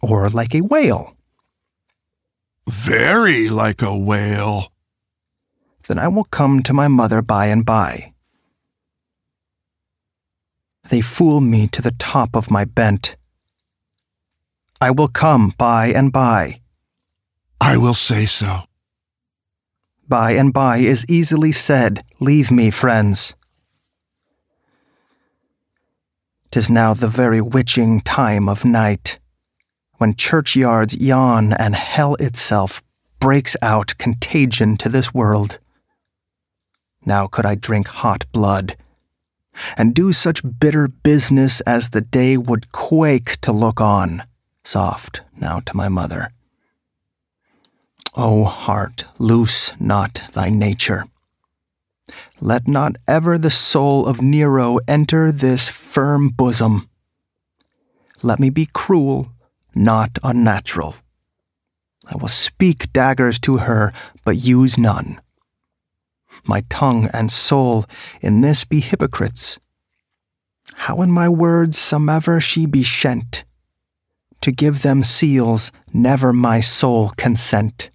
or like a whale? Very like a whale. Then I will come to my mother by and by. They fool me to the top of my bent. I will come by and by. I will say so. By and by is easily said. Leave me, friends. 'Tis now the very witching time of night, when churchyards yawn and hell itself breaks out contagion to this world. Now could I drink hot blood, and do such bitter business as the day would quake to look on, soft now to my mother. O heart, loose not thy nature. Let not ever the soul of Nero enter this firm bosom. Let me be cruel, not unnatural. I will speak daggers to her, but use none. My tongue and soul in this be hypocrites. How in my words somever she be shent, to give them seals never my soul consent.